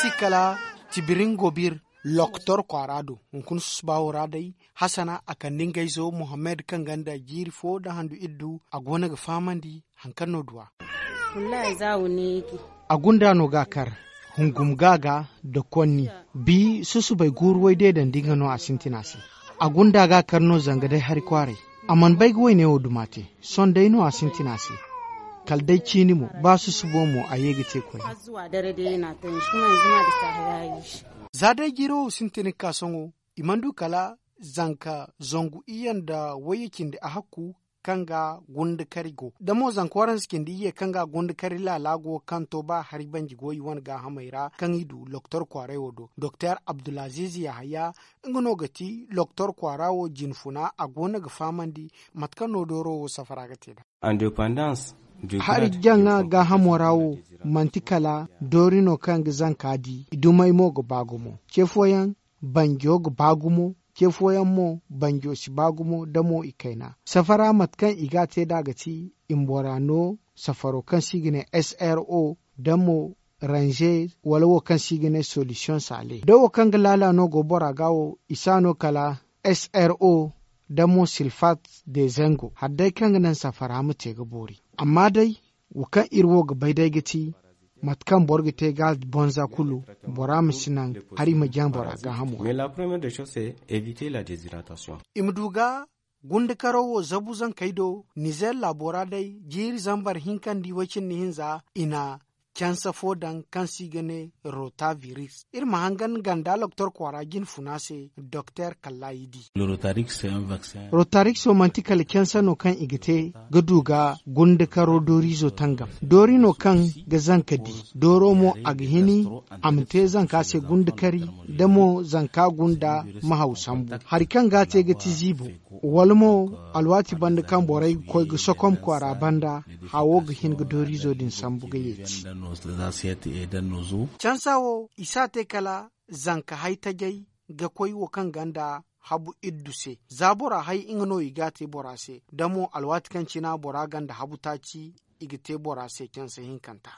sikala tibirin gobir Loktor Kwarado, hunkun susbawo radai, Hasana akan gaizo Muhammad kan ganda jiri fo da handu iddu a gona ga famandi hankan no duwa. Wallahi zawo ne yake. A gunda no gakar, hungum gaga da konni, bi susu bai gurwai dai dan dinga no a sintinasi. A gunda gakar no zanga dai har kware, amman bai gwai ne o dumate, son dai no a sintinasi. Kaldai cini mu ba su subo mu a yegi te kwai. Har zuwa dare dai yana ta shi ma yanzu ma da safe yayi shi. Zadai giro sintini kasongo imandu kala zanka zongu iyan da wayakin da a haku kanga gundu karigo. Damo zankwaran skin da iya kanga gundu kari la lago kanto ba hariban jigoyi wani ga hamaira kan idu Loktor Kwarawo do. Dr. Abdulaziz Yahaya ingano gati Loktor Kwarawo jinfuna a gona ga famandi matkano doro safara gate da. Independence har janga ga hamorawo mantikala dorino kan gizan kadi idumai mo go bagumo kefoyan banjo go bagumo kefoyan mo banjo si bagumo damo ikaina safara matkan igate daga ci imborano safaro kan sigine SRO damo ranger walawo kan sigine solution sale dawo kan galala no go bora gawo isano kala SRO damo silfat de zengo haddai kan nan safara mu te bori amma dai wukan irwo ga bai dai gati matkan borga te gal bonza kulu bora misinan hari majan bora ga hamu. Mais la première des choses c'est éviter la déshydratation. Imduga gundikarowo zabuzan kaido nizel labora dai jiri zambar hinkan di wacin ni hinza ina cancer fodan kan sigane rotavirus irma hangan ganda Loktor Kwarajin funase Dr. Kallaidi. Le Rotarix c'est un vaccin. Rotarix so mantikal cancer no kan igite gaduga gundikaro dorizo tangam dori no kan ga zankadi doro mo aghini amte zanka se gundikari damo zanka gunda mahausambu harikan gate ga tizibu walmo alwati banda kan borai ko ga sokom kwara banda hawo ga hin ga dorizo din sambu ga yeci. Cansawo isate kala zanka haita jai ga koi wo kan ganda habu idduse zabura hai ingano igate borase damo alwati kan cina bora ganda habu taci igite borase cansa hinkanta.